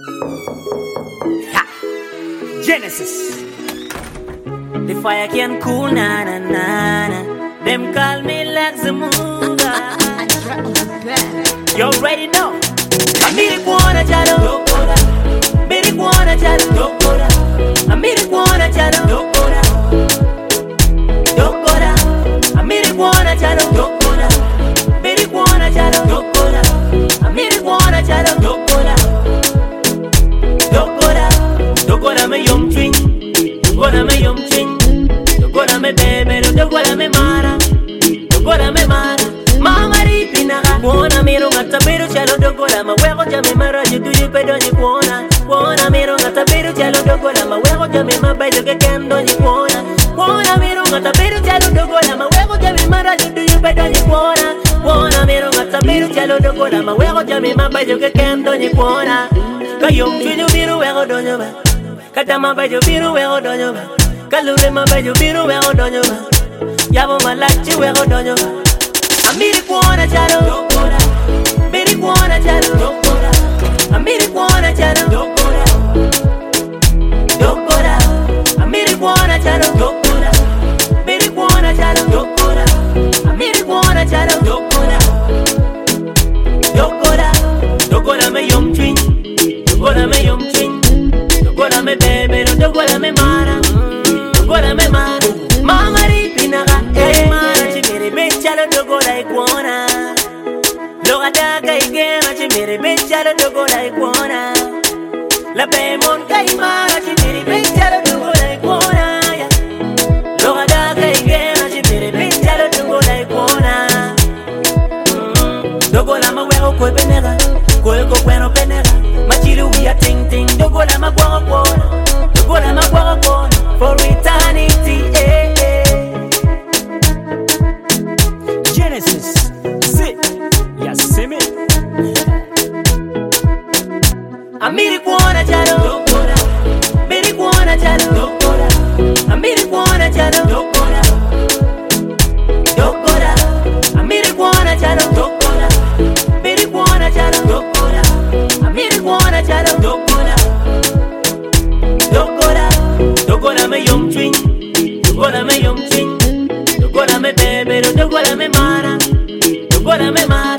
Ha! Genesis. The fire can cool, na na na na. Them call me like Zamuga. You already know. Amiri kuona chalo, dokora. Amiri kuona chalo, dokora. Amiri kuona chalo, dokora. Dokora. Amiri kuona chalo, dokora. Amiri kuona chalo, dokora. Amiri kuona chalo, dokora. Dokora. Dokora me yum twin. Dokora me yum twin. Dokora me bebe, dokora me mara. Dokora me mara. Mama ripinaga. Kuona miro ngata pero chalo dokora ma wego jame mara judu pedo ni kuona. Kuona miro ngata pero chalo dokora ma wego jame ma bailo ke kendo ni kuona. Kuona miro ngata pero chalo dokora ma wego jame mara judu pedo ni kuona. Kuona miro ngata pero chalo dokora ma wego jame ma bailo ke kendo ni kuona. Kayom chuju biru wego donyo ba. Kata ma bailo biru wego donyo ba. Kalure ma bailo biru wego donyo ba. Yabo malachi wego donyo ba. Amiri kuona chalo, dokora. Amiri kuona chalo, dokora. Amiri kuona chalo, dokora. Dokora. Amiri kuona chalo, dokora. Amiri kuona chalo, dokora. Amiri kuona chalo, dokora. Dokora. Dokora me yum twin. Dokora me yum twin. Dokora me bebe, dokora me mara. Dokora me mara. Mama ripinaga, mara chimiri benchalo dokora ikuona. Loga daga igena chimiri benchalo dokora ikuona. La bemon kai mara chimiri benchalo dokora ikuona. Loga daga igena chimiri benchalo dokora ikuona. Dokora mawego kwe penega, kwe ko kweno penega. Machilu ya ting ting dokora magwago kuona. Dokora magwago kuona for eternity. Genesis, sit, ya simi. Amiri kuona chalo, dokora. Amiri kuona chalo, dokora. Amiri kuona chalo, dokora. Dokora. Amiri kuona chalo, dokora. Amiri kuona chalo, dokora. Amiri kuona chalo, dokora. Dokora. Dokora me yum twin. Dokora me yum twin. Dokora me bebe, dokora me mara. Dokora me mara.